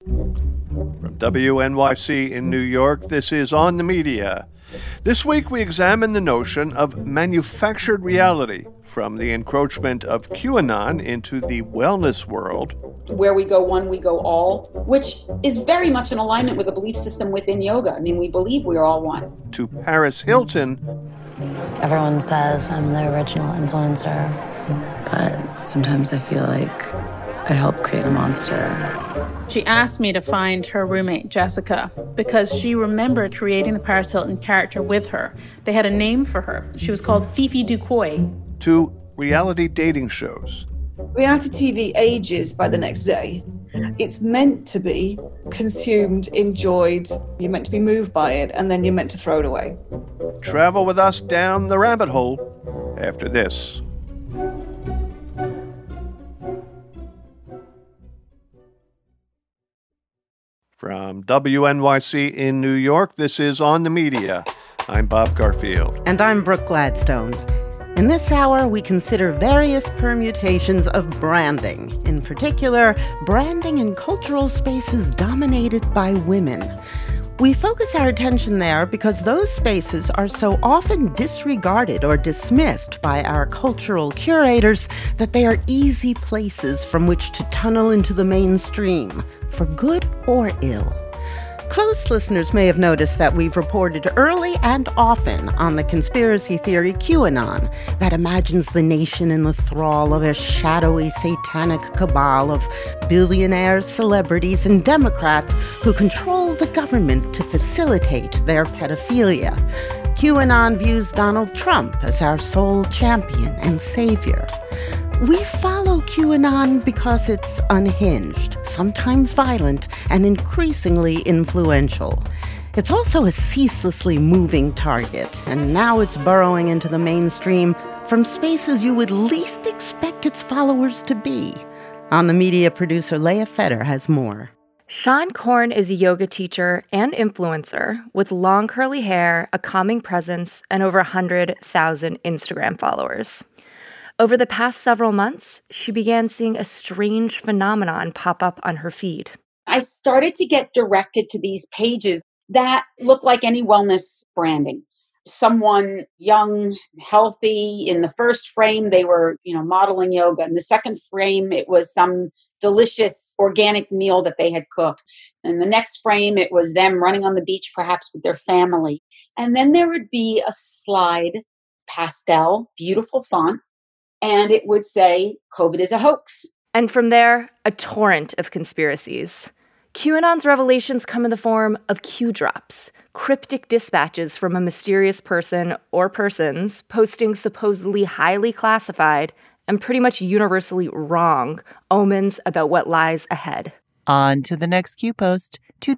From WNYC in New York, this is On the Media. This week we examine the notion of manufactured reality, from the encroachment of QAnon into the wellness world. Where we go one, we go all, which is very much in alignment with the belief system within yoga. I mean, we believe we are all one. To Paris Hilton. Everyone says I'm the original influencer, but sometimes I feel like I helped create a monster. She asked me to find her roommate, Jessica, because she remembered creating the Paris Hilton character with her. They had a name for her. She was called Fifi Ducoy. To reality dating shows. Reality TV ages by the next day. It's meant to be consumed, enjoyed, you're meant to be moved by it, and then you're meant to throw it away. Travel with us down the rabbit hole after this. From WNYC in New York, this is On the Media. I'm Bob Garfield. And I'm Brooke Gladstone. In this hour, we consider various permutations of branding. In particular, branding in cultural spaces dominated by women. We focus our attention there because those spaces are so often disregarded or dismissed by our cultural curators that they are easy places from which to tunnel into the mainstream, for good or ill. Close listeners may have noticed that we've reported early and often on the conspiracy theory QAnon that imagines the nation in the thrall of a shadowy satanic cabal of billionaires, celebrities, and Democrats who control the government to facilitate their pedophilia. QAnon views Donald Trump as our sole champion and savior. We follow QAnon because it's unhinged, sometimes violent, and increasingly influential. It's also a ceaselessly moving target, and now it's burrowing into the mainstream from spaces you would least expect its followers to be. On the Media, producer Leah Feder has more. Seane Corn is a yoga teacher and influencer with long curly hair, a calming presence, and over 100,000 Instagram followers. Over the past several months, she began seeing a strange phenomenon pop up on her feed. I started to get directed to these pages that look like any wellness branding. Someone young, healthy. In the first frame, they were, modeling yoga. In the second frame, it was some delicious organic meal that they had cooked. In the next frame, it was them running on the beach, perhaps with their family. And then there would be a slide, pastel, beautiful font, and it would say, COVID is a hoax. And from there, a torrent of conspiracies. QAnon's revelations come in the form of Q-drops, cryptic dispatches from a mysterious person or persons posting supposedly highly classified and pretty much universally wrong omens about what lies ahead. On to the next Q post,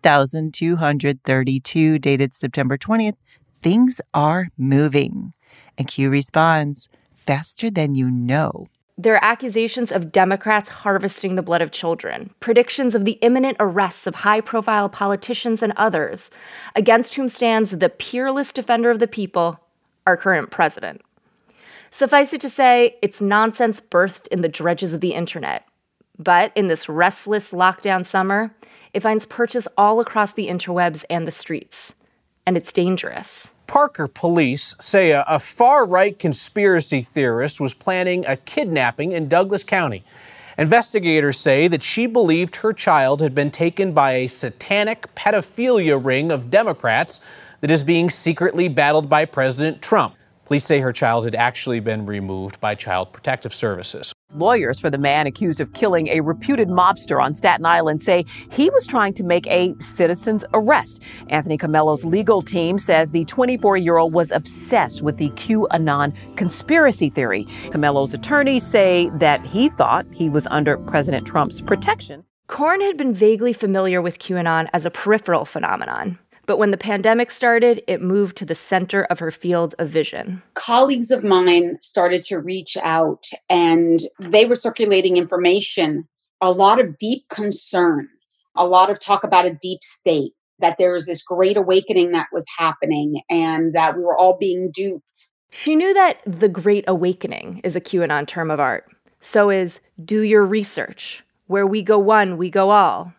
2232, dated September 20th. Things are moving. And Q responds, faster than you know. There are accusations of Democrats harvesting the blood of children, predictions of the imminent arrests of high-profile politicians and others, against whom stands the peerless defender of the people, our current president. Suffice it to say, it's nonsense birthed in the dredges of the internet. But in this restless lockdown summer, it finds purchase all across the interwebs and the streets. And it's dangerous. Parker police say a far-right conspiracy theorist was planning a kidnapping in Douglas County. Investigators say that she believed her child had been taken by a satanic pedophilia ring of Democrats that is being secretly battled by President Trump. Police say her child had actually been removed by Child Protective Services. Lawyers for the man accused of killing a reputed mobster on Staten Island say he was trying to make a citizen's arrest. Anthony Comello's legal team says the 24-year-old was obsessed with the QAnon conspiracy theory. Comello's attorneys say that he thought he was under President Trump's protection. Corn had been vaguely familiar with QAnon as a peripheral phenomenon. But when the pandemic started, it moved to the center of her field of vision. Colleagues of mine started to reach out, and they were circulating information, a lot of deep concern, a lot of talk about a deep state, that there was this great awakening that was happening and that we were all being duped. She knew that the Great Awakening is a QAnon term of art. So is do your research. Where we go one, we go all.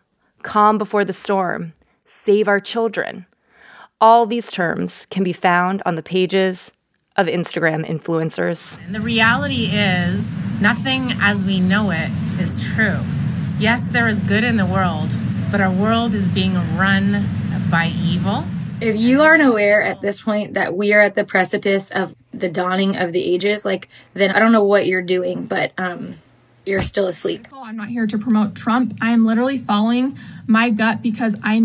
calm before the storm, save our children. All these terms can be found on the pages of Instagram influencers. And the reality is, nothing as we know it is true. Yes, there is good in the world, but our world is being run by evil. If you aren't aware at this point that we are at the precipice of the dawning of the ages, then I don't know what you're doing, but you're still asleep. I'm not here to promote Trump. I am literally following my gut because I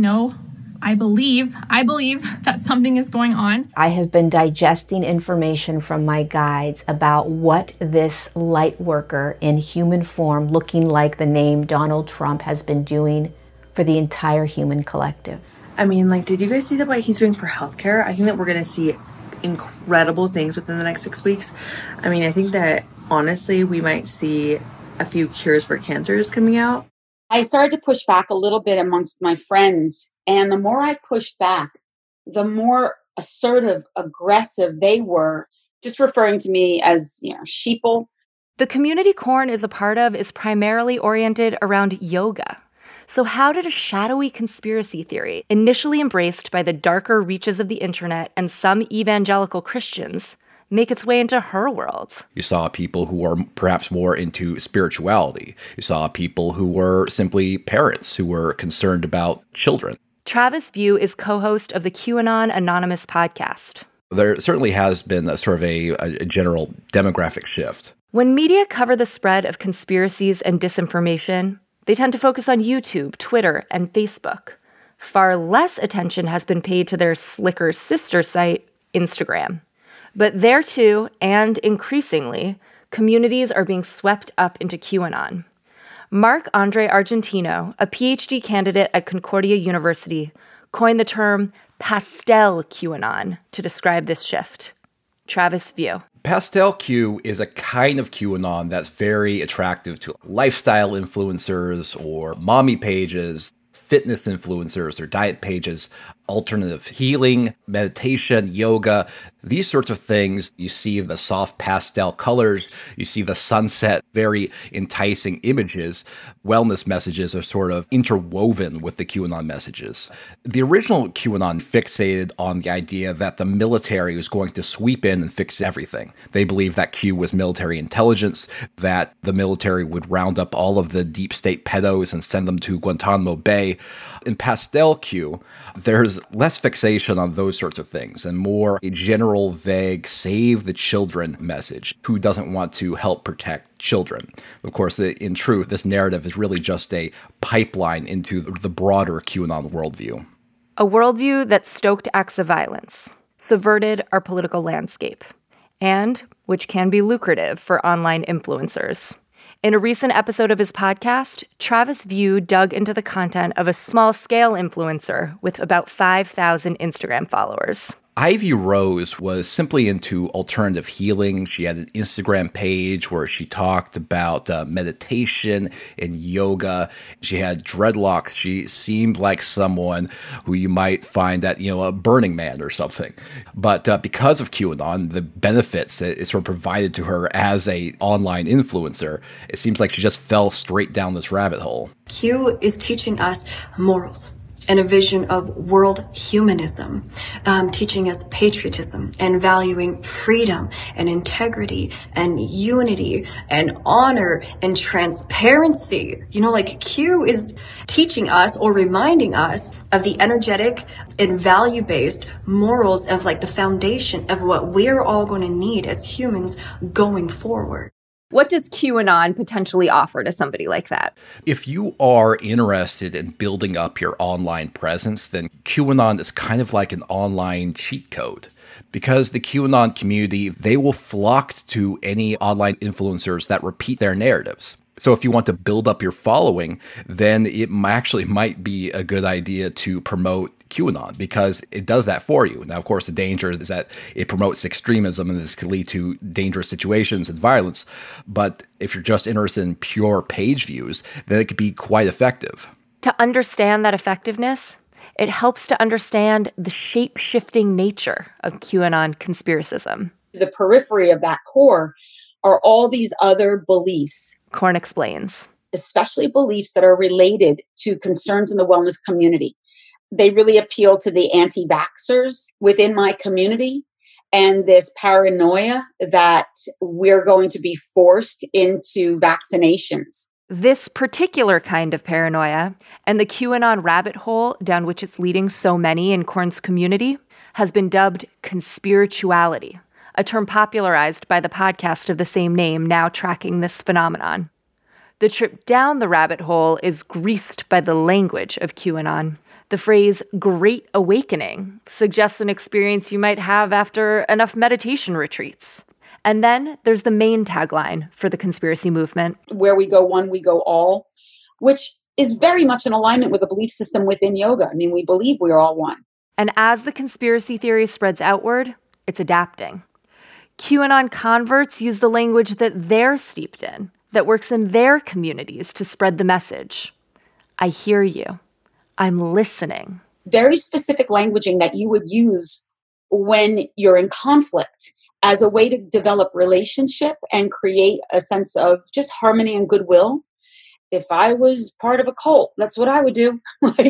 believe that something is going on. I have been digesting information from my guides about what this light worker in human form, looking like the name Donald Trump, has been doing for the entire human collective. I mean, did you guys see what he's doing for healthcare? I think that we're going to see incredible things within the next 6 weeks. I mean, I think that, honestly, we might see a few cures for cancers coming out. I started to push back a little bit amongst my friends. And the more I pushed back, the more assertive, aggressive they were, just referring to me as, sheeple. The community Korn is a part of is primarily oriented around yoga. So how did a shadowy conspiracy theory, initially embraced by the darker reaches of the internet and some evangelical Christians, make its way into her world? You saw people who were perhaps more into spirituality. You saw people who were simply parents who were concerned about children. Travis View is co-host of the QAnon Anonymous podcast. There certainly has been a sort of a general demographic shift. When media cover the spread of conspiracies and disinformation, they tend to focus on YouTube, Twitter, and Facebook. Far less attention has been paid to their slicker sister site, Instagram. But there too, and increasingly, communities are being swept up into QAnon. Marc-Andre Argentino, a PhD candidate at Concordia University, coined the term pastel QAnon to describe this shift. Travis View. Pastel Q is a kind of QAnon that's very attractive to lifestyle influencers or mommy pages, fitness influencers or diet pages, alternative healing, meditation, yoga, these sorts of things. You see the soft pastel colors, you see the sunset, very enticing images. Wellness messages are sort of interwoven with the QAnon messages. The original QAnon fixated on the idea that the military was going to sweep in and fix everything. They believed that Q was military intelligence, that the military would round up all of the deep state pedos and send them to Guantanamo Bay. In Pastel Q, there's less fixation on those sorts of things and more a general, vague, save the children message. Who doesn't want to help protect children? Of course, in truth, this narrative is really just a pipeline into the broader QAnon worldview. A worldview that stoked acts of violence, subverted our political landscape, and which can be lucrative for online influencers. In a recent episode of his podcast, Travis View dug into the content of a small-scale influencer with about 5,000 Instagram followers. Ivy Rose was simply into alternative healing. She had an Instagram page where she talked about meditation and yoga. She had dreadlocks. She seemed like someone who you might find at, a Burning Man or something. But because of QAnon, the benefits it sort of provided to her as a online influencer, it seems like she just fell straight down this rabbit hole. Q is teaching us morals and a vision of world humanism, teaching us patriotism and valuing freedom and integrity and unity and honor and transparency. Q is teaching us or reminding us of the energetic and value-based morals of the foundation of what we're all going to need as humans going forward. What does QAnon potentially offer to somebody like that? If you are interested in building up your online presence, then QAnon is kind of like an online cheat code. Because the QAnon community, they will flock to any online influencers that repeat their narratives. So if you want to build up your following, then it actually might be a good idea to promote QAnon because it does that for you. Now, of course, the danger is that it promotes extremism and this can lead to dangerous situations and violence. But if you're just interested in pure page views, then it could be quite effective. To understand that effectiveness, it helps to understand the shape-shifting nature of QAnon conspiracism. The periphery of that core are all these other beliefs. Korn explains. especially beliefs that are related to concerns in the wellness community. They really appeal to the anti-vaxxers within my community and this paranoia that we're going to be forced into vaccinations. This particular kind of paranoia and the QAnon rabbit hole down which it's leading so many in Korn's community has been dubbed conspirituality, a term popularized by the podcast of the same name now tracking this phenomenon. The trip down the rabbit hole is greased by the language of QAnon. The phrase Great Awakening suggests an experience you might have after enough meditation retreats. And then there's the main tagline for the conspiracy movement. Where we go one, we go all, which is very much in alignment with the belief system within yoga. I mean, we believe we're all one. And as the conspiracy theory spreads outward, it's adapting. QAnon converts use the language that they're steeped in, that works in their communities to spread the message. I hear you. I'm listening. Very specific languaging that you would use when you're in conflict as a way to develop relationship and create a sense of just harmony and goodwill. If I was part of a cult, that's what I would do.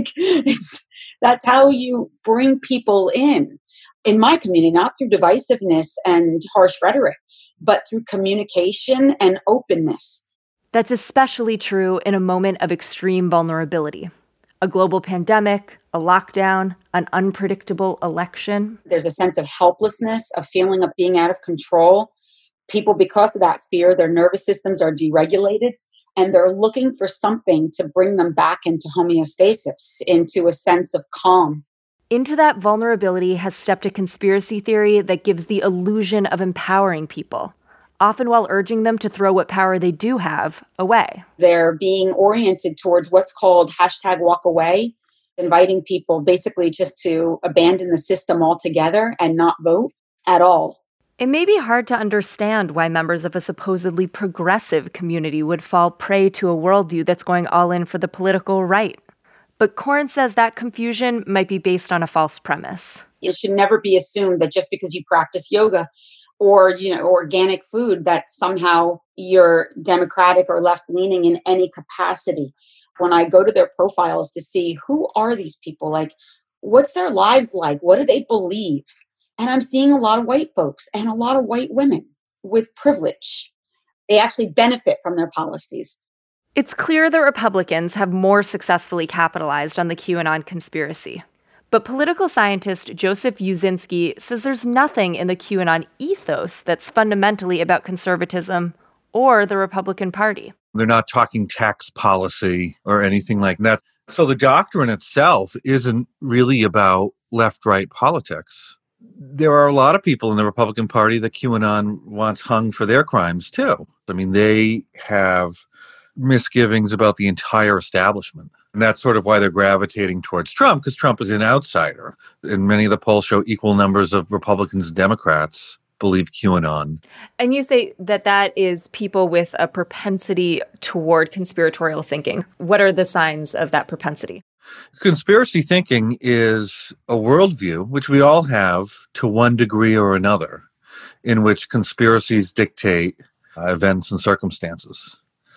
That's how you bring people in my community, not through divisiveness and harsh rhetoric, but through communication and openness. That's especially true in a moment of extreme vulnerability. A global pandemic, a lockdown, an unpredictable election. There's a sense of helplessness, a feeling of being out of control. People, because of that fear, their nervous systems are deregulated, and they're looking for something to bring them back into homeostasis, into a sense of calm. Into that vulnerability has stepped a conspiracy theory that gives the illusion of empowering people, often while urging them to throw what power they do have away. They're being oriented towards what's called #walkaway, inviting people basically just to abandon the system altogether and not vote at all. It may be hard to understand why members of a supposedly progressive community would fall prey to a worldview that's going all in for the political right. But Korn says that confusion might be based on a false premise. It should never be assumed that just because you practice yoga or, organic food, that somehow you're democratic or left-leaning in any capacity. When I go to their profiles to see who are these people, like, what's their lives like? What do they believe? And I'm seeing a lot of white folks and a lot of white women with privilege. They actually benefit from their policies. It's clear that Republicans have more successfully capitalized on the QAnon conspiracy. But political scientist Joseph Uszynski says there's nothing in the QAnon ethos that's fundamentally about conservatism or the Republican Party. They're not talking tax policy or anything like that. So the doctrine itself isn't really about left-right politics. There are a lot of people in the Republican Party that QAnon wants hung for their crimes too. I mean, they have misgivings about the entire establishment. And that's sort of why they're gravitating towards Trump, because Trump is an outsider. And many of the polls show equal numbers of Republicans and Democrats believe QAnon. And you say that that is people with a propensity toward conspiratorial thinking. What are the signs of that propensity? Conspiracy thinking is a worldview, which we all have to one degree or another, in which conspiracies dictate events and circumstances.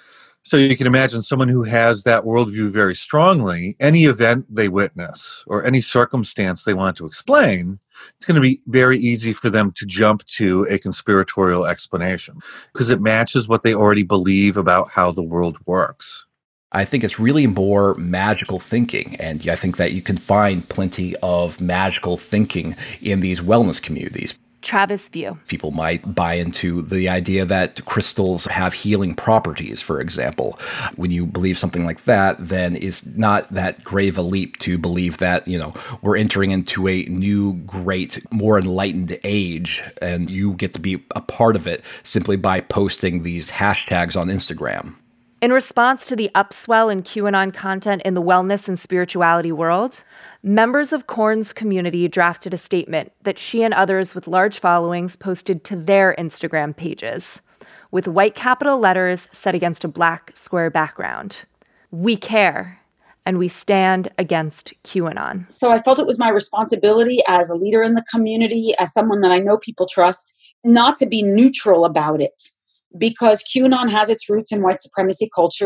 So you can imagine someone who has that worldview very strongly, any event they witness or any circumstance they want to explain, it's going to be very easy for them to jump to a conspiratorial explanation because it matches what they already believe about how the world works. I think it's really more magical thinking, and I think that you can find plenty of magical thinking in these wellness communities. Travis View. People might buy into the idea that crystals have healing properties, for example. When you believe something like that, then it's not that grave a leap to believe that, we're entering into a new, great, more enlightened age, and you get to be a part of it simply by posting these hashtags on Instagram. In response to the upswell in QAnon content in the wellness and spirituality world, members of Korn's community drafted a statement that she and others with large followings posted to their Instagram pages, with white capital letters set against a black square background. We care, and we stand against QAnon. So I felt it was my responsibility as a leader in the community, as someone that I know people trust, not to be neutral about it. Because QAnon has its roots in white supremacy culture.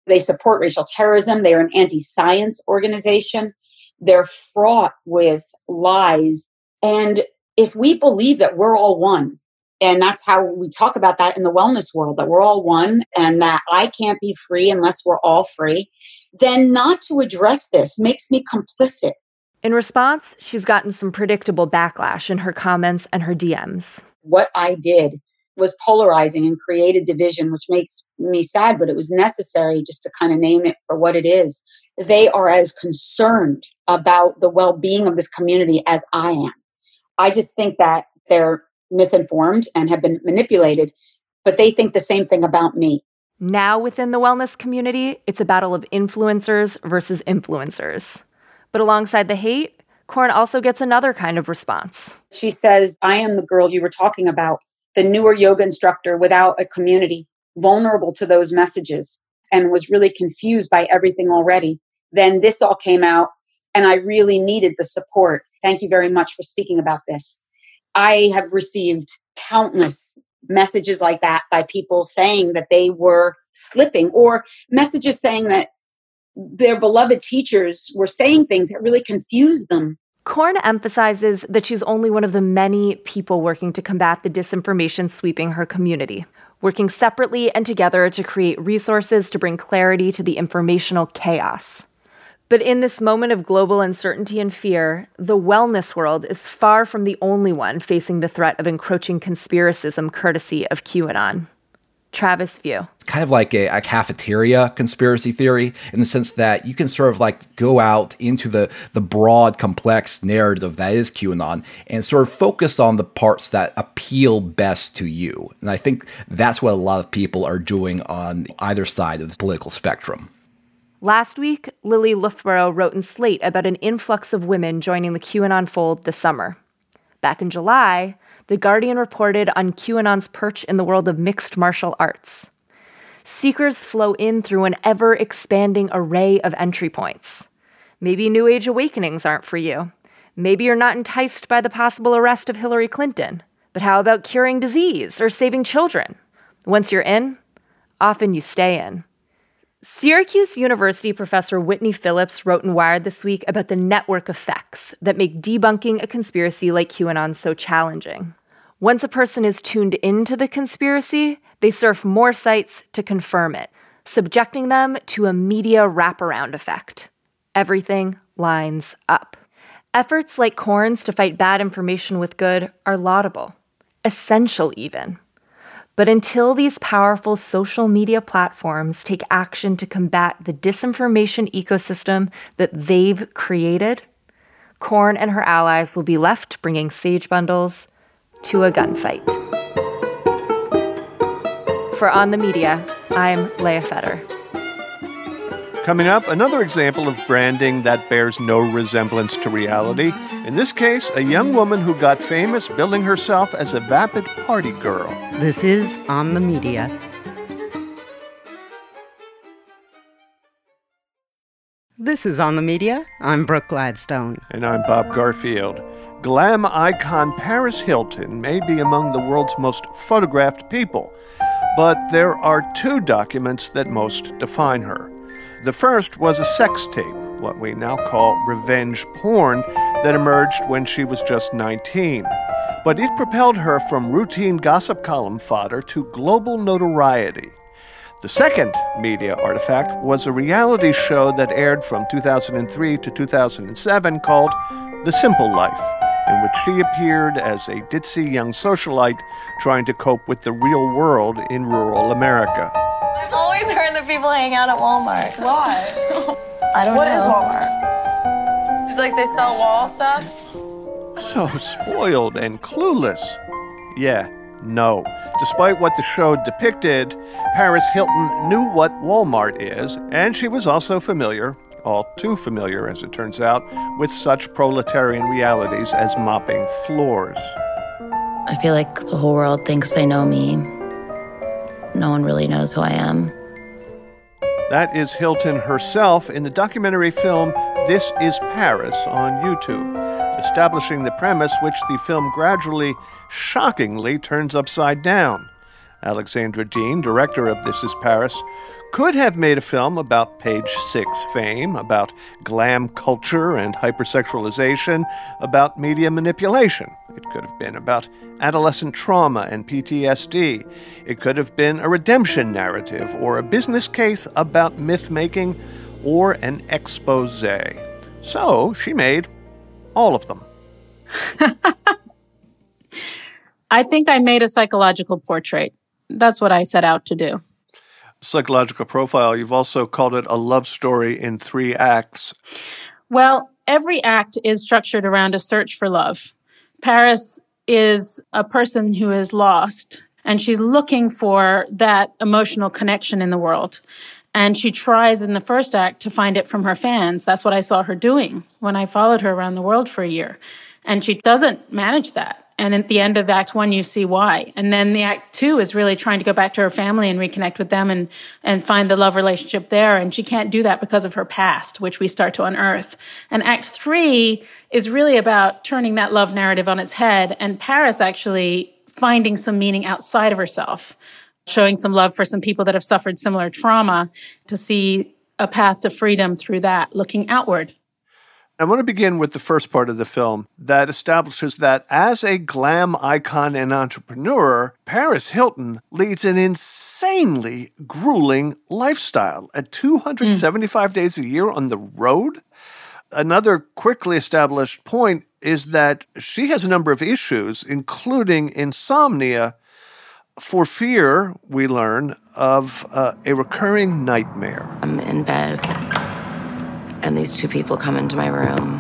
They support racial terrorism. They're an anti-science organization. They're fraught with lies. And if we believe that we're all one, and that's how we talk about that in the wellness world, that we're all one and that I can't be free unless we're all free, then not to address this makes me complicit. In response, she's gotten some predictable backlash in her comments and her DMs. What I did was polarizing and created division, which makes me sad, but it was necessary just to kind of name it for what it is. They are as concerned about the well-being of this community as I am. I just think that they're misinformed and have been manipulated, but they think the same thing about me. Now within the wellness community, it's a battle of influencers versus influencers. But alongside the hate, Korn also gets another kind of response. She says, I am the girl you were talking about, the newer yoga instructor without a community, vulnerable to those messages, and was really confused by everything already. Then this all came out, and I really needed the support. Thank you very much for speaking about this. I have received countless messages like that by people saying that they were slipping, or messages saying that their beloved teachers were saying things that really confused them. Korn emphasizes that she's only one of the many people working to combat the disinformation sweeping her community, working separately and together to create resources to bring clarity to the informational chaos. But in this moment of global uncertainty and fear, the wellness world is far from the only one facing the threat of encroaching conspiracism courtesy of QAnon. Travis View. It's kind of like a cafeteria conspiracy theory in the sense that you can sort of like go out into the broad, complex narrative that is QAnon and sort of focus on the parts that appeal best to you. And I think that's what a lot of people are doing on either side of the political spectrum. Last week, Lily Loughborough wrote in Slate about an influx of women joining the QAnon fold this summer. Back in July, The Guardian reported on QAnon's perch in the world of mixed martial arts. Seekers flow in through an ever-expanding array of entry points. Maybe New Age awakenings aren't for you. Maybe you're not enticed by the possible arrest of Hillary Clinton. But how about curing disease or saving children? Once you're in, often you stay in. Syracuse University professor Whitney Phillips wrote in Wired this week about the network effects that make debunking a conspiracy like QAnon so challenging. Once a person is tuned into the conspiracy, they surf more sites to confirm it, subjecting them to a media wraparound effect. Everything lines up. Efforts like Korn's to fight bad information with good are laudable, essential even. But until these powerful social media platforms take action to combat the disinformation ecosystem that they've created, Korn and her allies will be left bringing sage bundles to a gunfight. For On the Media, I'm Leah Fetter. Coming up, another example of branding that bears no resemblance to reality. In this case, a young woman who got famous billing herself as a vapid party girl. This is On the Media. This is On the Media. I'm Brooke Gladstone. And I'm Bob Garfield. Glam icon Paris Hilton may be among the world's most photographed people, but there are two documents that most define her. The first was a sex tape, what we now call revenge porn, that emerged when she was just 19. But it propelled her from routine gossip column fodder to global notoriety. The second media artifact was a reality show that aired from 2003 to 2007 called The Simple Life, in which she appeared as a ditzy young socialite trying to cope with the real world in rural America. I've always heard that people hang out at Walmart. Why? I don't know. What is Walmart? It's like they sell wall stuff? So spoiled and clueless. Yeah, no. Despite what the show depicted, Paris Hilton knew what Walmart is, and she was also familiar, all too familiar as it turns out, with such proletarian realities as mopping floors. I feel like the whole world thinks they know me. No one really knows who I am. That is Hilton herself in the documentary film This Is Paris on YouTube, establishing the premise which the film gradually, shockingly turns upside down. Alexandra Dean, director of This Is Paris, could have made a film about Page Six fame, about glam culture and hypersexualization, about media manipulation. It could have been about adolescent trauma and PTSD. It could have been a redemption narrative or a business case about myth-making or an expose. So she made all of them. I think I made a psychological portrait. That's what I set out to do. Psychological profile. You've also called it a love story in 3 acts. Well, every act is structured around a search for love. Paris is a person who is lost, and she's looking for that emotional connection in the world. And she tries in the first act to find it from her fans. That's what I saw her doing when I followed her around the world for a year. And she doesn't manage that. And at the end of Act 1, you see why. And then the Act 2 is really trying to go back to her family and reconnect with them and find the love relationship there. And she can't do that because of her past, which we start to unearth. And Act 3 is really about turning that love narrative on its head, and Paris actually finding some meaning outside of herself, showing some love for some people that have suffered similar trauma, to see a path to freedom through that, looking outward. I want to begin with the first part of the film that establishes that as a glam icon and entrepreneur, Paris Hilton leads an insanely grueling lifestyle at 275 days a year on the road. Another quickly established point is that she has a number of issues, including insomnia, for fear, we learn, of a recurring nightmare. I'm in bed, and these 2 people come into my room.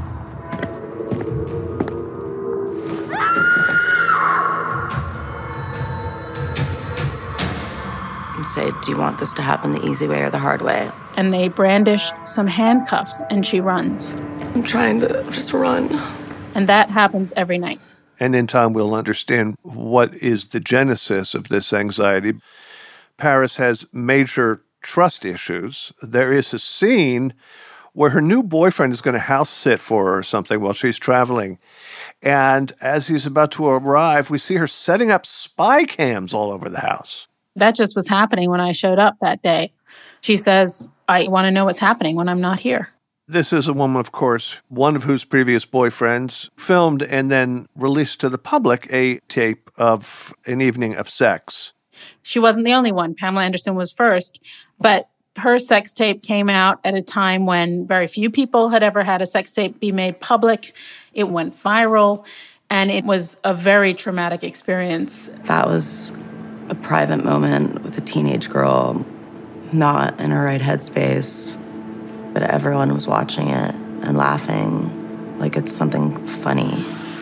And say, do you want this to happen the easy way or the hard way? And they brandish some handcuffs, and she runs. I'm trying to just run. And that happens every night. And in time, we'll understand what is the genesis of this anxiety. Paris has major trust issues. There is a scene where her new boyfriend is going to house sit for her or something while she's traveling. And as he's about to arrive, we see her setting up spy cams all over the house. That just was happening when I showed up that day. She says, I want to know what's happening when I'm not here. This is a woman, of course, one of whose previous boyfriends filmed and then released to the public a tape of an evening of sex. She wasn't the only one. Pamela Anderson was first, but her sex tape came out at a time when very few people had ever had a sex tape be made public. It went viral, and it was a very traumatic experience. That was a private moment with a teenage girl, not in her right headspace, but everyone was watching it and laughing like it's something funny.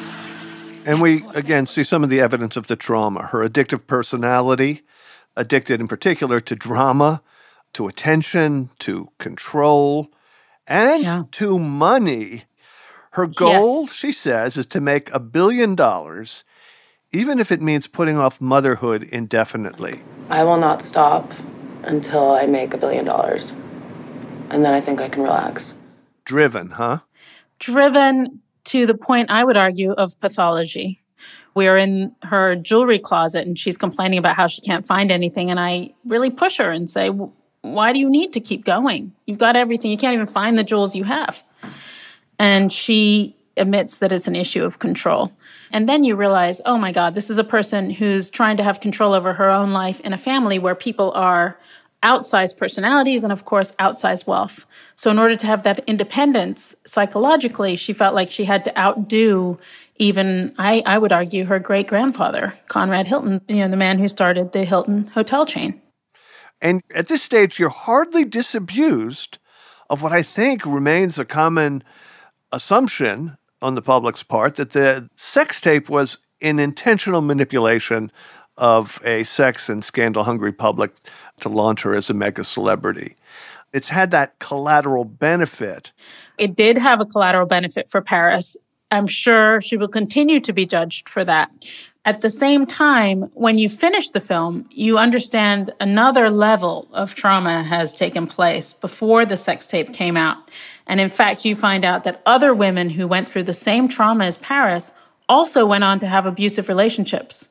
And we, again, see some of the evidence of the trauma. Her addictive personality, addicted in particular to drama, to attention, to control, and to money. Her goal, she says, is to make $1 billion, even if it means putting off motherhood indefinitely. I will not stop until I make $1 billion. And then I think I can relax. Driven, huh? Driven to the point, I would argue, of pathology. We are in her jewelry closet, and she's complaining about how she can't find anything. And I really push her and say, why do you need to keep going? You've got everything. You can't even find the jewels you have. And she admits that it's an issue of control. And then you realize, oh my God, this is a person who's trying to have control over her own life in a family where people are outsized personalities and, of course, outsized wealth. So in order to have that independence, psychologically, she felt like she had to outdo even, I would argue, her great-grandfather, Conrad Hilton, the man who started the Hilton hotel chain. And at this stage, you're hardly disabused of what I think remains a common assumption on the public's part, that the sex tape was an intentional manipulation of a sex and scandal-hungry public to launch her as a mega celebrity. It's had that collateral benefit. It did have a collateral benefit for Paris. I'm sure she will continue to be judged for that. At the same time, when you finish the film, you understand another level of trauma has taken place before the sex tape came out. And in fact, you find out that other women who went through the same trauma as Paris also went on to have abusive relationships.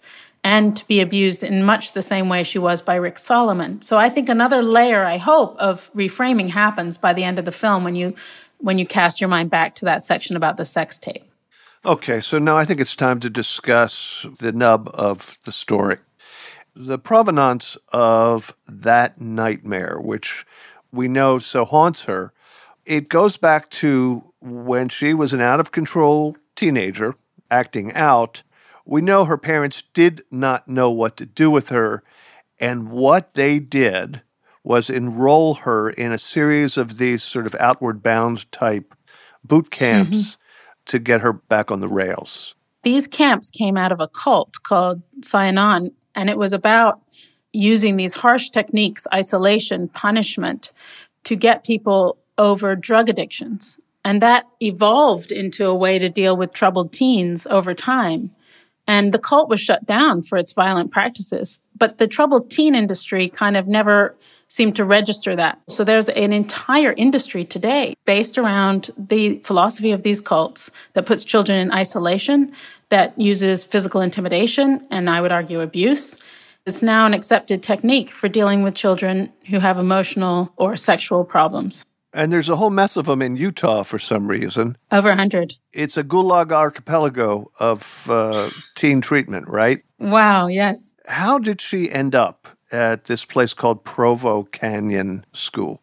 and to be abused in much the same way she was by Rick Solomon. So I think another layer, I hope, of reframing happens by the end of the film when you cast your mind back to that section about the sex tape. Okay, so now I think it's time to discuss the nub of the story. The provenance of that nightmare, which we know so haunts her, it goes back to when she was an out-of-control teenager acting out. We know her parents did not know what to do with her, and what they did was enroll her in a series of these sort of outward bound type boot camps to get her back on the rails. These camps came out of a cult called Synanon, and it was about using these harsh techniques, isolation, punishment, to get people over drug addictions. And that evolved into a way to deal with troubled teens over time. And the cult was shut down for its violent practices. But the troubled teen industry kind of never seemed to register that. So there's an entire industry today based around the philosophy of these cults that puts children in isolation, that uses physical intimidation, and I would argue abuse. It's now an accepted technique for dealing with children who have emotional or sexual problems. And there's a whole mess of them in Utah for some reason. Over 100. It's a gulag archipelago of teen treatment, right? Wow, yes. How did she end up at this place called Provo Canyon School?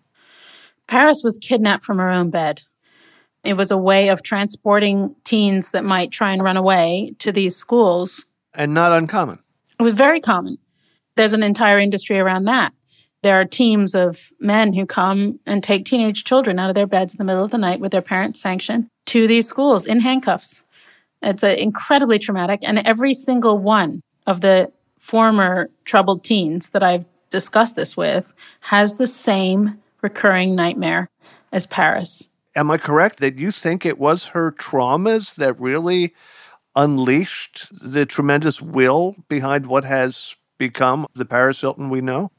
Paris was kidnapped from her own bed. It was a way of transporting teens that might try and run away to these schools. And not uncommon. It was very common. There's an entire industry around that. There are teams of men who come and take teenage children out of their beds in the middle of the night with their parents' sanction to these schools in handcuffs. It's incredibly traumatic. And every single one of the former troubled teens that I've discussed this with has the same recurring nightmare as Paris. Am I correct that you think it was her traumas that really unleashed the tremendous will behind what has become the Paris Hilton we know?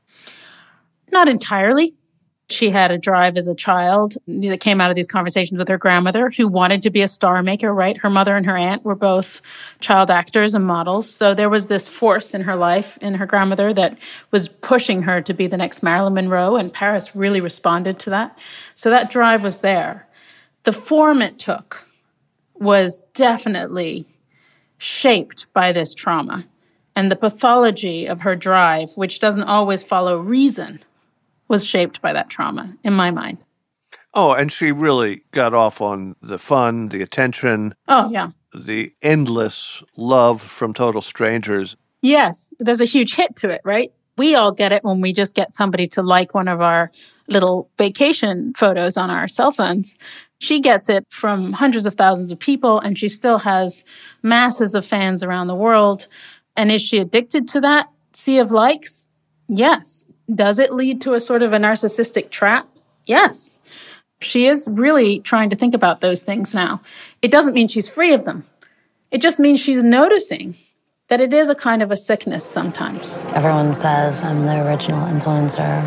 Not entirely. She had a drive as a child that came out of these conversations with her grandmother, who wanted to be a star maker, right? Her mother and her aunt were both child actors and models. So there was this force in her life, in her grandmother, that was pushing her to be the next Marilyn Monroe, and Paris really responded to that. So that drive was there. The form it took was definitely shaped by this trauma. And the pathology of her drive, which doesn't always follow reason, was shaped by that trauma, in my mind. Oh, and she really got off on the fun, the attention. Oh, yeah. The endless love from total strangers. Yes, there's a huge hit to it, right? We all get it when we just get somebody to like one of our little vacation photos on our cell phones. She gets it from hundreds of thousands of people, and she still has masses of fans around the world. And is she addicted to that sea of likes? Yes. Does it lead to a sort of a narcissistic trap? Yes. She is really trying to think about those things now. It doesn't mean she's free of them. It just means she's noticing that it is a kind of a sickness sometimes. Everyone says I'm the original influencer,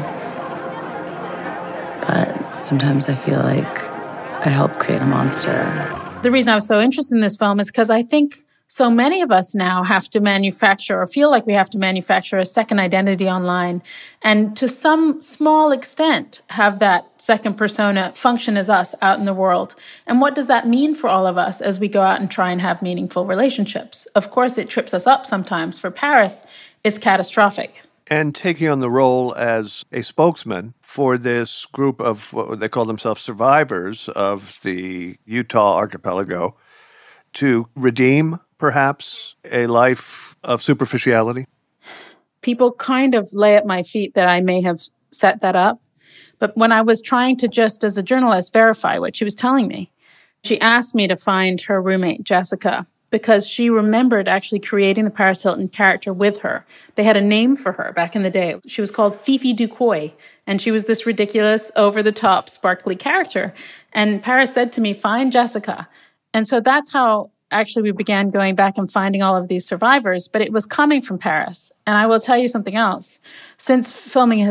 but sometimes I feel like I helped create a monster. The reason I was so interested in this film is because I think so many of us now have to manufacture or feel like we have to manufacture a second identity online, and to some small extent have that second persona function as us out in the world. And what does that mean for all of us as we go out and try and have meaningful relationships? Of course, it trips us up sometimes. For Paris, it's catastrophic. And taking on the role as a spokesman for this group of what they call themselves survivors of the Utah archipelago to redeem perhaps a life of superficiality? People kind of lay at my feet that I may have set that up. But when I was trying to just as a journalist verify what she was telling me, she asked me to find her roommate, Jessica, because she remembered actually creating the Paris Hilton character with her. They had a name for her back in the day. She was called Fifi Ducoy, and she was this ridiculous, over-the-top, sparkly character. And Paris said to me, find Jessica. And so that's how actually we began going back and finding all of these survivors, but it was coming from Paris. And I will tell you something else. Since filming has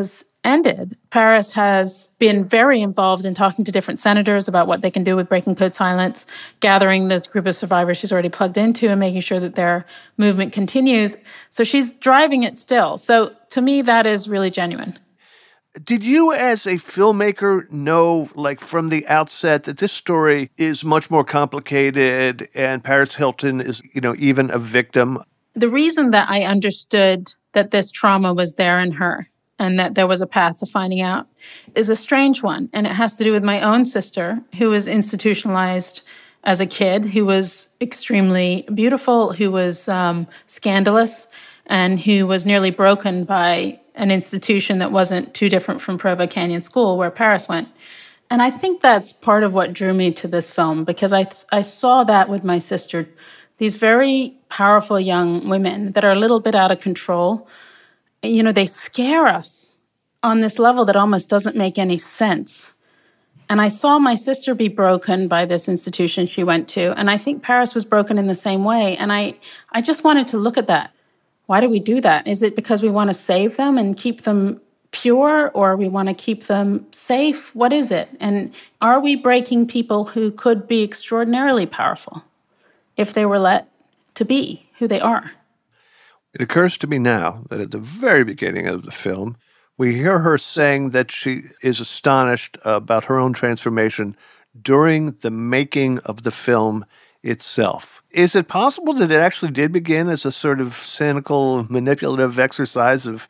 ended, Paris has been very involved in talking to different senators about what they can do with breaking code silence, gathering this group of survivors she's already plugged into and making sure that their movement continues. So she's driving it still. So to me, that is really genuine. Did you, as a filmmaker, know, like from the outset, that this story is much more complicated and Paris Hilton is, even a victim? The reason that I understood that this trauma was there in her and that there was a path to finding out is a strange one. And it has to do with my own sister, who was institutionalized as a kid, who was extremely beautiful, who was scandalous, and who was nearly broken by an institution that wasn't too different from Provo Canyon School, where Paris went. And I think that's part of what drew me to this film, because I saw that with my sister. These very powerful young women that are a little bit out of control, they scare us on this level that almost doesn't make any sense. And I saw my sister be broken by this institution she went to, and I think Paris was broken in the same way. And I just wanted to look at that. Why do we do that? Is it because we want to save them and keep them pure, or we want to keep them safe? What is it? And are we breaking people who could be extraordinarily powerful if they were let to be who they are? It occurs to me now that at the very beginning of the film, we hear her saying that she is astonished about her own transformation during the making of the film itself. Is it possible that it actually did begin as a sort of cynical, manipulative exercise of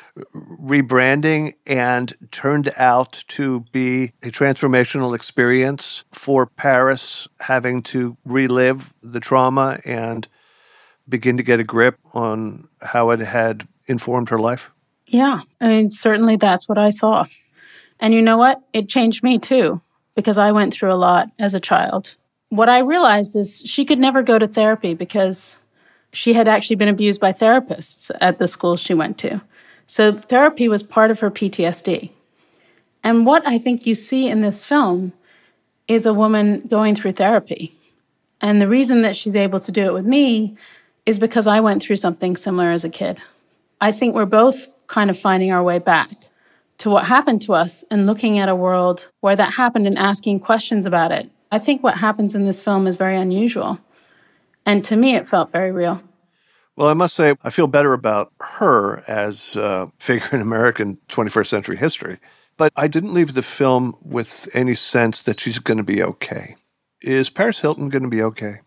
rebranding and turned out to be a transformational experience for Paris, having to relive the trauma and begin to get a grip on how it had informed her life? Yeah, certainly that's what I saw. And you know what? It changed me too, because I went through a lot as a child. What I realized is she could never go to therapy because she had actually been abused by therapists at the school she went to. So therapy was part of her PTSD. And what I think you see in this film is a woman going through therapy. And the reason that she's able to do it with me is because I went through something similar as a kid. I think we're both kind of finding our way back to what happened to us and looking at a world where that happened and asking questions about it. I think what happens in this film is very unusual. And to me, it felt very real. Well, I must say, I feel better about her as a figure in American 21st century history. But I didn't leave the film with any sense that she's going to be okay. Is Paris Hilton going to be okay?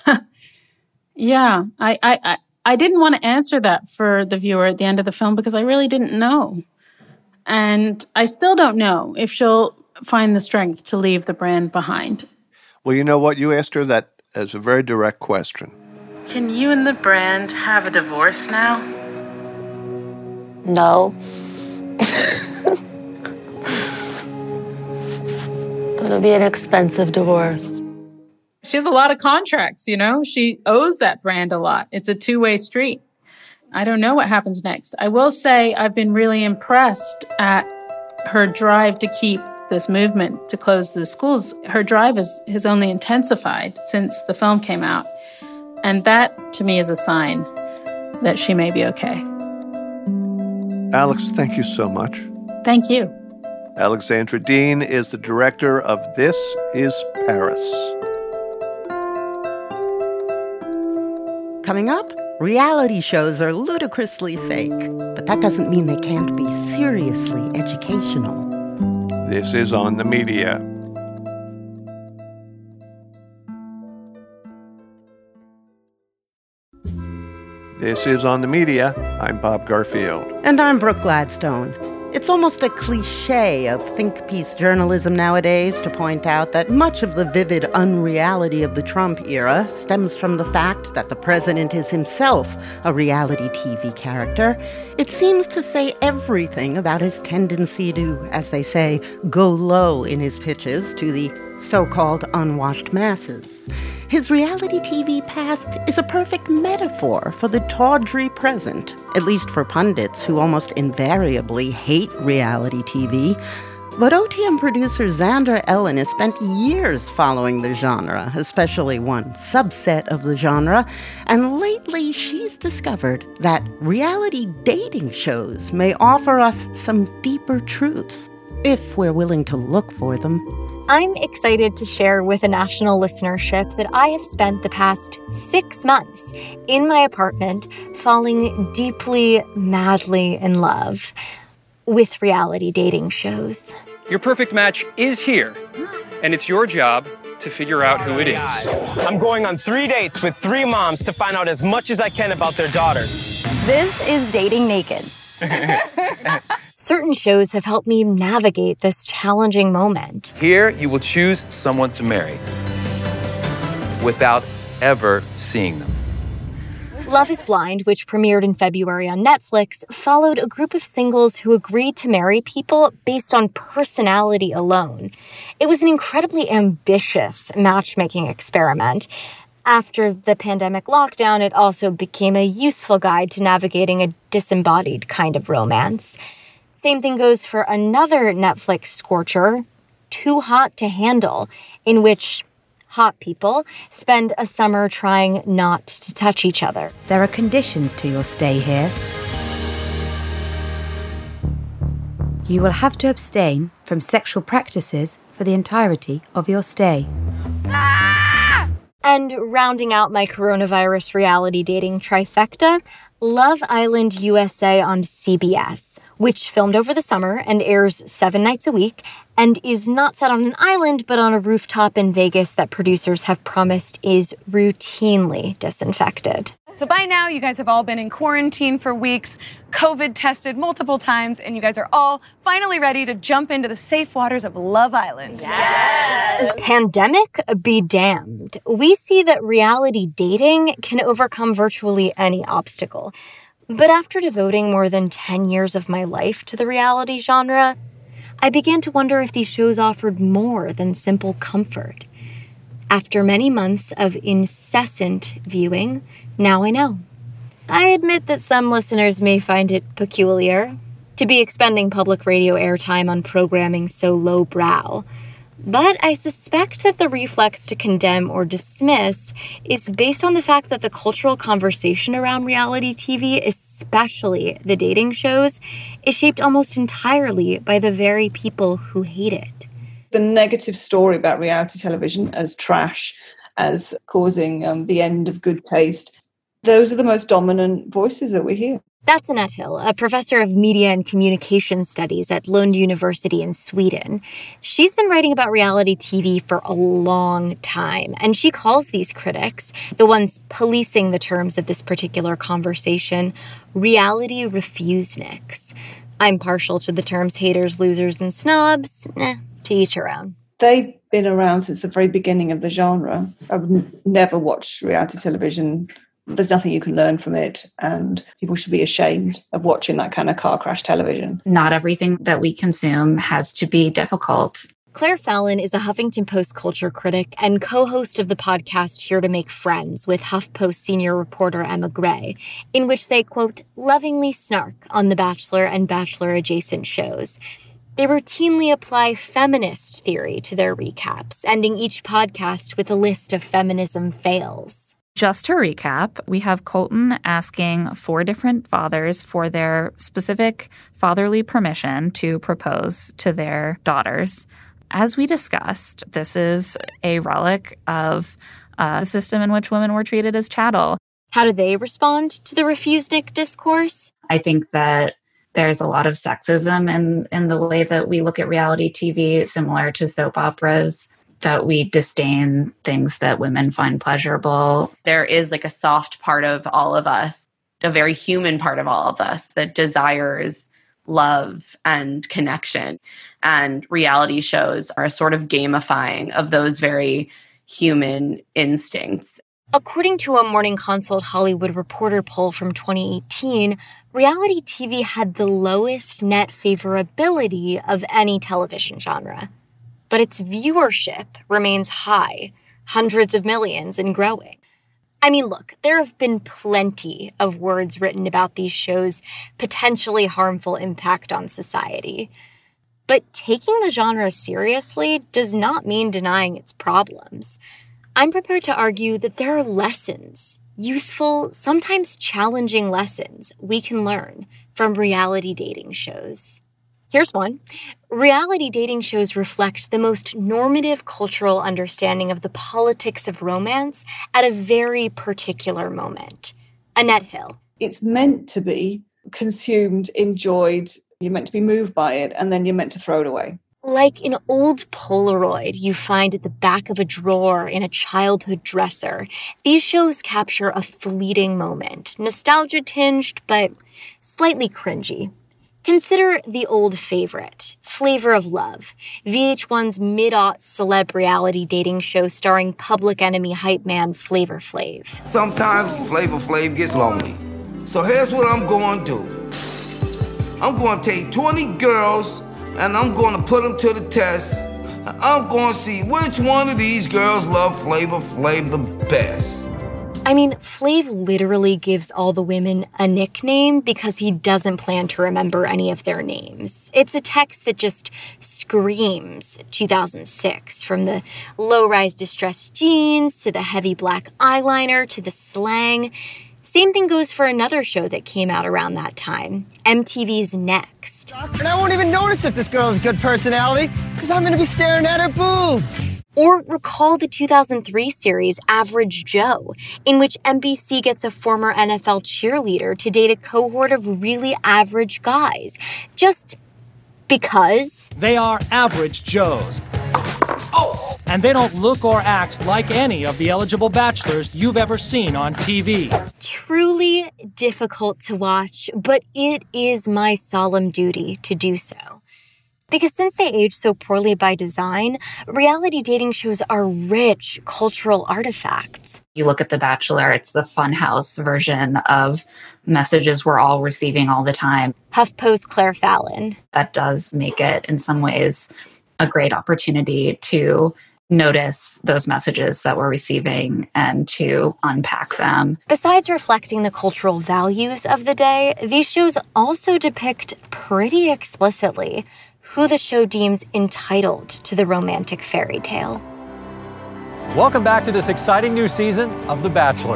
Yeah, I didn't want to answer that for the viewer at the end of the film because I really didn't know. And I still don't know if she'll find the strength to leave the brand behind. Well, you know what? You asked her that as a very direct question. Can you and the brand have a divorce now? No. It'll be an expensive divorce. She has a lot of contracts, She owes that brand a lot. It's a two-way street. I don't know what happens next. I will say I've been really impressed at her drive to keep this movement to close the schools. Her drive has only intensified since the film came out. And that, to me, is a sign that she may be okay. Alex, thank you so much. Thank you. Alexandra Dean is the director of This Is Paris. Coming up, reality shows are ludicrously fake, but that doesn't mean they can't be seriously educational. This is On the Media. This is On the Media. I'm Bob Garfield. And I'm Brooke Gladstone. It's almost a cliche of think piece journalism nowadays to point out that much of the vivid unreality of the Trump era stems from the fact that the president is himself a reality TV character. It seems to say everything about his tendency to, as they say, go low in his pitches to the so-called unwashed masses. His reality TV past is a perfect metaphor for the tawdry present, at least for pundits who almost invariably hate reality TV. But OTM producer Xandra Ellen has spent years following the genre, especially one subset of the genre, and lately she's discovered that reality dating shows may offer us some deeper truths, if we're willing to look for them. I'm excited to share with a national listenership that I have spent the past 6 months in my apartment falling deeply, madly in love with reality dating shows. Your perfect match is here, and it's your job to figure out who it is. I'm going on 3 dates with 3 moms to find out as much as I can about their daughters. This is Dating Naked. Certain shows have helped me navigate this challenging moment. Here, you will choose someone to marry without ever seeing them. Love is Blind, which premiered in February on Netflix, followed a group of singles who agreed to marry people based on personality alone. It was an incredibly ambitious matchmaking experiment. After the pandemic lockdown, it also became a useful guide to navigating a disembodied kind of romance. Same thing goes for another Netflix scorcher, Too Hot to Handle, in which hot people spend a summer trying not to touch each other. There are conditions to your stay here. You will have to abstain from sexual practices for the entirety of your stay. And rounding out my coronavirus reality dating trifecta, Love Island USA on CBS, which filmed over the summer and airs 7 nights a week and is not set on an island but on a rooftop in Vegas that producers have promised is routinely disinfected. So by now, you guys have all been in quarantine for weeks, COVID tested multiple times, and you guys are all finally ready to jump into the safe waters of Love Island. Yes! Pandemic be damned. We see that reality dating can overcome virtually any obstacle. But after devoting more than 10 years of my life to the reality genre, I began to wonder if these shows offered more than simple comfort. After many months of incessant viewing, now I know. I admit that some listeners may find it peculiar to be expending public radio airtime on programming so lowbrow, but I suspect that the reflex to condemn or dismiss is based on the fact that the cultural conversation around reality TV, especially the dating shows, is shaped almost entirely by the very people who hate it. The negative story about reality television as trash, as causing the end of good taste, those are the most dominant voices that we hear. That's Annette Hill, a professor of media and communication studies at Lund University in Sweden. She's been writing about reality TV for a long time, and she calls these critics, the ones policing the terms of this particular conversation, reality refuseniks. I'm partial to the terms haters, losers, and snobs. To each her own. They've been around since the very beginning of the genre. I would never watch reality television. There's nothing you can learn from it, and people should be ashamed of watching that kind of car crash television. Not everything that we consume has to be difficult. Claire Fallon is a Huffington Post culture critic and co-host of the podcast Here to Make Friends with HuffPost senior reporter Emma Gray, in which they, quote, lovingly snark on The Bachelor and Bachelor-adjacent shows. They routinely apply feminist theory to their recaps, ending each podcast with a list of feminism fails. Just to recap, we have Colton asking 4 different fathers for their specific fatherly permission to propose to their daughters. As we discussed, this is a relic of a system in which women were treated as chattel. How do they respond to the refusenik discourse? I think that there's a lot of sexism in the way that we look at reality TV, similar to soap operas, that we disdain things that women find pleasurable. There is like a soft part of all of us, a very human part of all of us that desires love and connection. And reality shows are a sort of gamifying of those very human instincts. According to a Morning Consult Hollywood Reporter poll from 2018, reality TV had the lowest net favorability of any television genre. But its viewership remains high, hundreds of millions and growing. I mean, look, there have been plenty of words written about these shows' potentially harmful impact on society. But taking the genre seriously does not mean denying its problems. I'm prepared to argue that there are lessons, useful, sometimes challenging lessons we can learn from reality dating shows. Here's one. Reality dating shows reflect the most normative cultural understanding of the politics of romance at a very particular moment. Annette Hill. It's meant to be consumed, enjoyed, you're meant to be moved by it, and then you're meant to throw it away. Like an old Polaroid you find at the back of a drawer in a childhood dresser, these shows capture a fleeting moment, nostalgia-tinged but slightly cringy. Consider the old favorite, Flavor of Love, VH1's mid-aughts celeb reality dating show starring Public Enemy hype man Flavor Flav. Sometimes Flavor Flav gets lonely. So here's what I'm going to do. I'm going to take 20 girls and I'm going to put them to the test. I'm going to see which one of these girls love Flavor Flav the best. I mean, Flav literally gives all the women a nickname because he doesn't plan to remember any of their names. It's a text that just screams 2006, from the low-rise distressed jeans to the heavy black eyeliner to the slang. Same thing goes for another show that came out around that time, MTV's Next. And I won't even notice if this girl has a good personality, because I'm going to be staring at her boobs. Or recall the 2003 series Average Joe, in which NBC gets a former NFL cheerleader to date a cohort of really average guys. Just because. They are average Joes. Oh! And they don't look or act like any of the eligible bachelors you've ever seen on TV. Truly difficult to watch, but it is my solemn duty to do so. Because since they age so poorly by design, reality dating shows are rich cultural artifacts. You look at The Bachelor, it's the funhouse version of messages we're all receiving all the time. HuffPo's Claire Fallon. That does make it, in some ways, a great opportunity to notice those messages that we're receiving and to unpack them. Besides reflecting the cultural values of the day, these shows also depict pretty explicitly who the show deems entitled to the romantic fairy tale. Welcome back to this exciting new season of The Bachelor.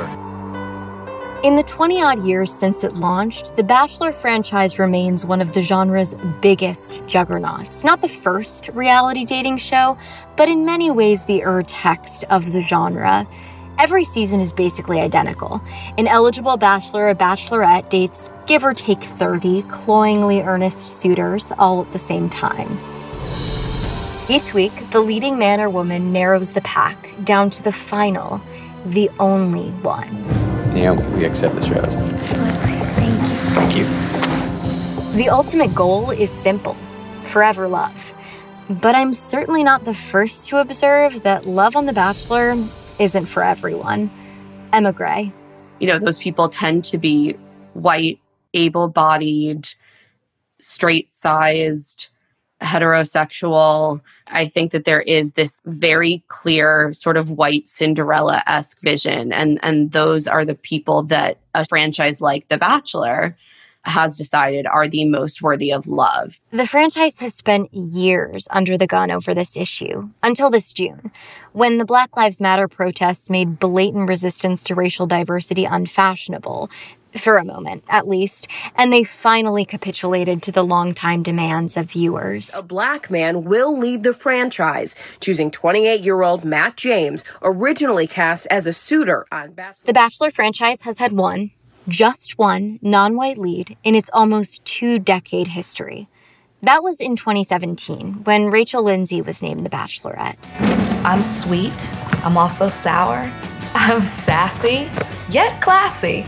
In the 20-odd years since it launched, the Bachelor franchise remains one of the genre's biggest juggernauts. Not the first reality dating show, but in many ways the ur-text of the genre. Every season is basically identical. An eligible bachelor or bachelorette dates give or take 30 cloyingly earnest suitors all at the same time. Each week, the leading man or woman narrows the pack down to the final, the only one. You know, we accept this rose. Thank you. The ultimate goal is simple: forever love. But I'm certainly not the first to observe that love on The Bachelor isn't for everyone. Emma Gray. You know, those people tend to be white, able-bodied, straight-sized, heterosexual. I think that there is this very clear sort of white Cinderella-esque vision, and those are the people that a franchise like The Bachelor has decided are the most worthy of love. The franchise has spent years under the gun over this issue, until this June, when the Black Lives Matter protests made blatant resistance to racial diversity unfashionable, for a moment, at least, and they finally capitulated to the longtime demands of viewers. A black man will lead the franchise, choosing 28-year-old Matt James, originally cast as a suitor on Bachelor. The Bachelor franchise has had just one non-white lead in its almost 2-decade history. That was in 2017, when Rachel Lindsay was named the Bachelorette. I'm sweet. I'm also sour. I'm sassy, yet classy.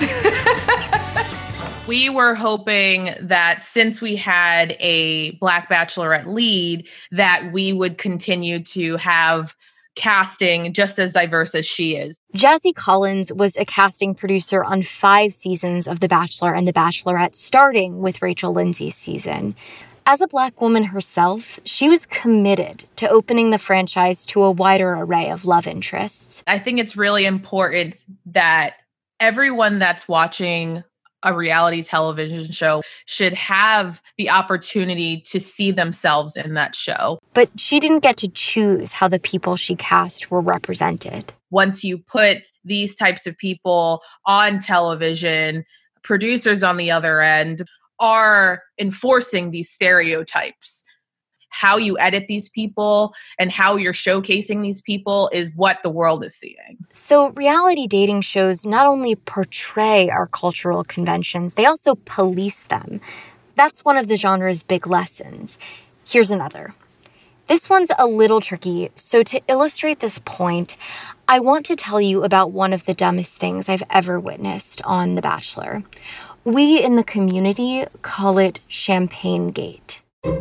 We were hoping that since we had a Black Bachelorette lead, that we would continue to have casting just as diverse as she is. Jazzy Collins was a casting producer on 5 seasons of The Bachelor and The Bachelorette, starting with Rachel Lindsay's season. As a Black woman herself, she was committed to opening the franchise to a wider array of love interests. I think it's really important that everyone that's watching a reality television show should have the opportunity to see themselves in that show. But she didn't get to choose how the people she cast were represented. Once you put these types of people on television, producers on the other end are enforcing these stereotypes. How you edit these people and how you're showcasing these people is what the world is seeing. So reality dating shows not only portray our cultural conventions, they also police them. That's one of the genre's big lessons. Here's another. This one's a little tricky, so to illustrate this point, I want to tell you about one of the dumbest things I've ever witnessed on The Bachelor. We in the community call it Champagne Gate.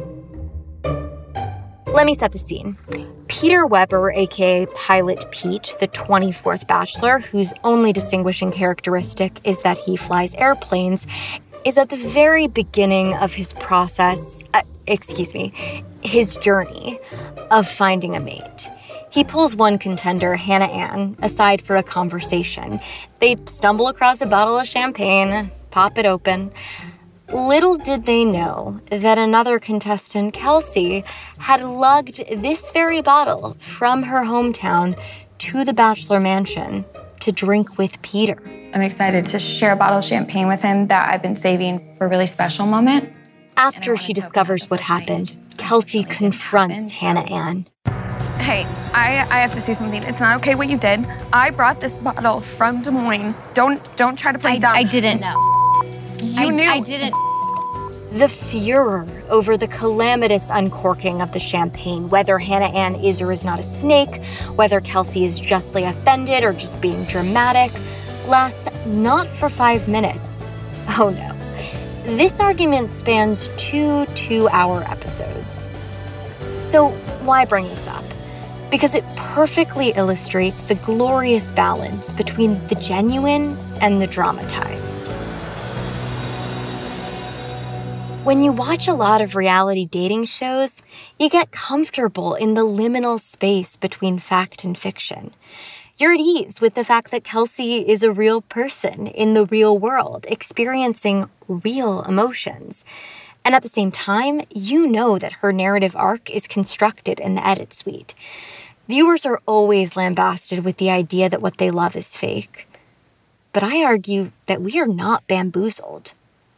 Let me set the scene. Peter Weber, aka Pilot Pete, the 24th Bachelor, whose only distinguishing characteristic is that he flies airplanes, is at the very beginning of his process, his journey of finding a mate. He pulls one contender, Hannah Ann, aside for a conversation. They stumble across a bottle of champagne, pop it open. Little did they know that another contestant, Kelsey, had lugged this very bottle from her hometown to the Bachelor Mansion to drink with Peter. I'm excited to share a bottle of champagne with him that I've been saving for a really special moment. After she discovers what happened, Kelsey confronts Hannah Ann. Hey, I have to say something. It's not okay what you did. I brought this bottle from Des Moines. Don't try to play dumb. I didn't know. You knew. I didn't. The furor over the calamitous uncorking of the champagne, whether Hannah Ann is or is not a snake, whether Kelsey is justly offended or just being dramatic, lasts not for 5 minutes. Oh no. This argument spans 2 two-hour episodes. So why bring this up? Because it perfectly illustrates the glorious balance between the genuine and the dramatized. When you watch a lot of reality dating shows, you get comfortable in the liminal space between fact and fiction. You're at ease with the fact that Kelsey is a real person in the real world, experiencing real emotions. And at the same time, you know that her narrative arc is constructed in the edit suite. Viewers are always lambasted with the idea that what they love is fake. But I argue that we are not bamboozled.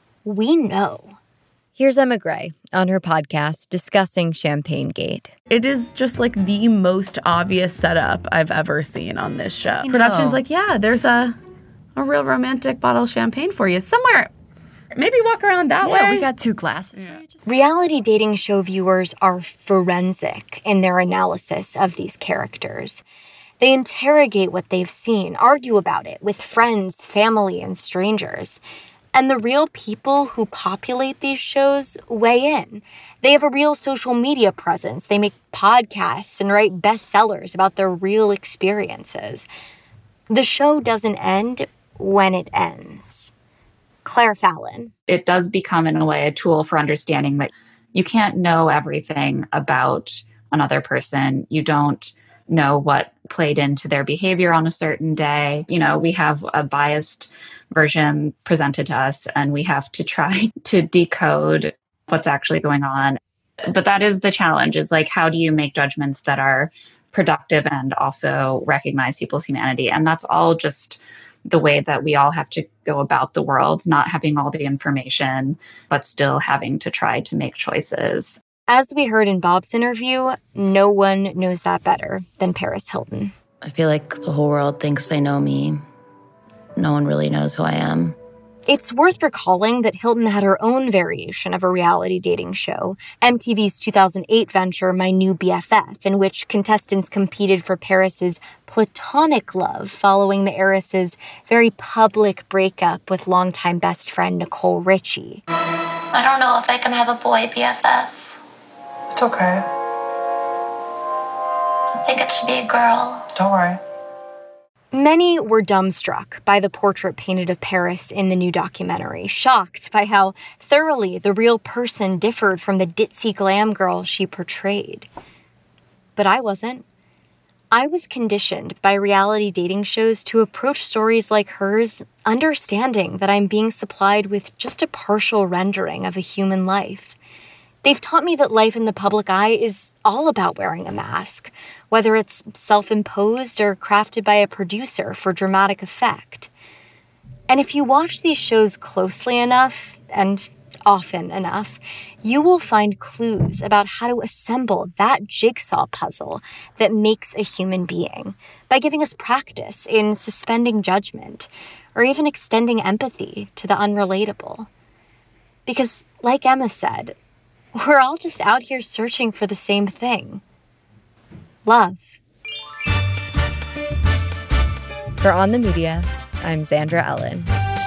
We know. Here's Emma Gray on her podcast discussing Champagne Gate. It is just like the most obvious setup I've ever seen on this show. Production's like, yeah, there's a real romantic bottle of champagne for you somewhere. Maybe walk around that way. We got 2 glasses. Yeah. Reality dating show viewers are forensic in their analysis of these characters. They interrogate what they've seen, argue about it with friends, family, and strangers. And the real people who populate these shows weigh in. They have a real social media presence. They make podcasts and write bestsellers about their real experiences. The show doesn't end when it ends. Claire Fallon. It does become, in a way, a tool for understanding that you can't know everything about another person. You don't know what played into their behavior on a certain day. You know, we have a biased version presented to us, and we have to try to decode what's actually going on. But that is the challenge, is like, how do you make judgments that are productive and also recognize people's humanity? And that's all just the way that we all have to go about the world, not having all the information, but still having to try to make choices. As we heard in Bob's interview, no one knows that better than Paris Hilton. I feel like the whole world thinks they know me. No one really knows who I am. It's worth recalling that Hilton had her own variation of a reality dating show, MTV's 2008 venture, My New BFF, in which contestants competed for Paris's platonic love following the heiress's very public breakup with longtime best friend Nicole Richie. I don't know if I can have a boy BFF. It's okay. I think it should be a girl. Don't worry. Many were dumbstruck by the portrait painted of Paris in the new documentary, shocked by how thoroughly the real person differed from the ditzy glam girl she portrayed. But I wasn't. I was conditioned by reality dating shows to approach stories like hers, understanding that I'm being supplied with just a partial rendering of a human life. They've taught me that life in the public eye is all about wearing a mask, whether it's self-imposed or crafted by a producer for dramatic effect. And if you watch these shows closely enough, and often enough, you will find clues about how to assemble that jigsaw puzzle that makes a human being by giving us practice in suspending judgment or even extending empathy to the unrelatable. Because, like Emma said, we're all just out here searching for the same thing: love. For On the Media, I'm Zandra Ellen.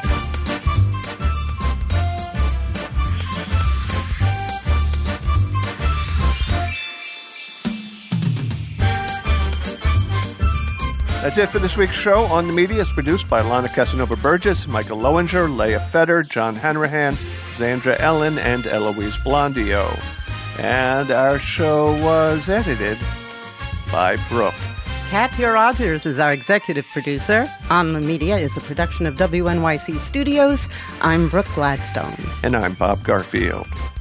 That's it for this week's show. On the Media is produced by Lana Casanova-Burgess, Michael Lowinger, Leah Feder, John Hanrahan, Zandra Ellen, and Eloise Blondio. And our show was edited by Brooke. Katya Rogers is our executive producer. On the Media is a production of WNYC Studios. I'm Brooke Gladstone. And I'm Bob Garfield.